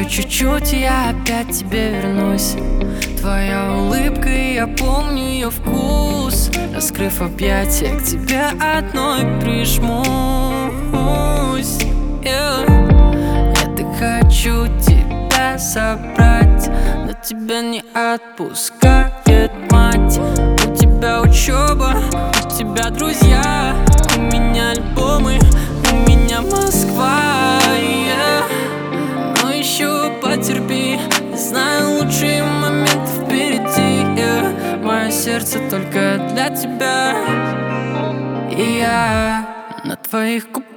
чуть-чуть, и я опять тебе вернусь. Твоя улыбка, и я помню ее вкус. Раскрыв объятия, к тебе одной прижмусь. Я так хочу тебя забрать, но тебя не отпускает мать. У тебя учеба, у тебя друзья, у меня альбомы, у меня Москва. Но еще потерпи, знаю, лучшие моменты впереди. Мое сердце только для тебя, и я на твоих губах